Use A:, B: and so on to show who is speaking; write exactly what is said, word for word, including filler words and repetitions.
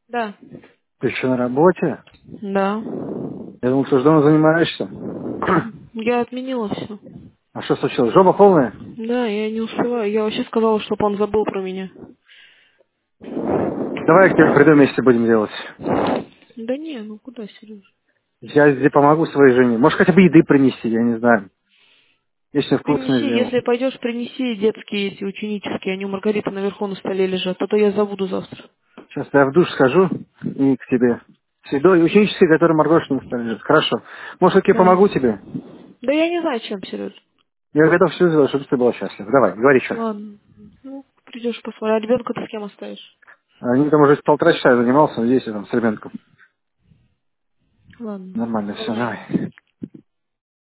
A: Да.
B: Ты еще на работе?
A: Да.
B: Я думал, что дома занимаешься.
A: Я отменила все.
B: А что случилось? Жоба полная?
A: Да, я не успеваю. Я вообще сказала, чтобы он забыл про меня.
B: Давай я к тебе приду, вместе будем делать.
A: Да не, ну куда, Сереж?
B: Я здесь помогу своей жене. Может, хотя бы еды принести, я не знаю. Я сегодня вкусно
A: Принеси,
B: сделал.
A: если пойдешь, принеси детские эти ученические, они у Маргариты наверху на столе лежат, а то я забуду завтра.
B: Сейчас я в душ схожу и к тебе. С едой ученической, которая Маргоша не лежит. Хорошо. Может, я
A: Да.
B: помогу тебе?
A: Да я не знаю, чем, Сереж.
B: Я готов все сделать, чтобы ты была счастлива. Давай, говори что.
A: Ладно. Ну, придешь посмотри. А ребенка ты с кем оставишь?
B: Они там уже полтора часа я занимался, здесь я там с ребенком.
A: Ладно.
B: Нормально, все, давай.